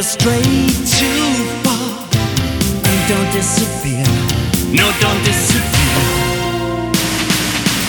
never stray too far. And don't disappear, no, don't disappear.